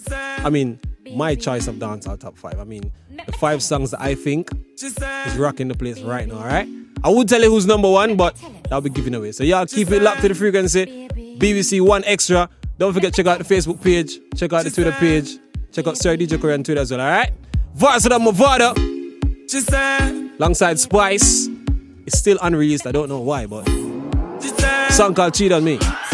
I mean, my choice of dancehall top 5. I mean, the 5 songs that I think is rocking the place right now, alright? I would tell you who's number 1, but that'll be giving away. So y'all keep it locked to the frequency. BBC One Extra. Don't forget, check out the Facebook page, check out the Twitter page, check out Sir DJ Corey on Twitter as well, alright? Varsada Mavada, alongside Spice. It's still unreleased, I don't know why, but song called Cheat On Me.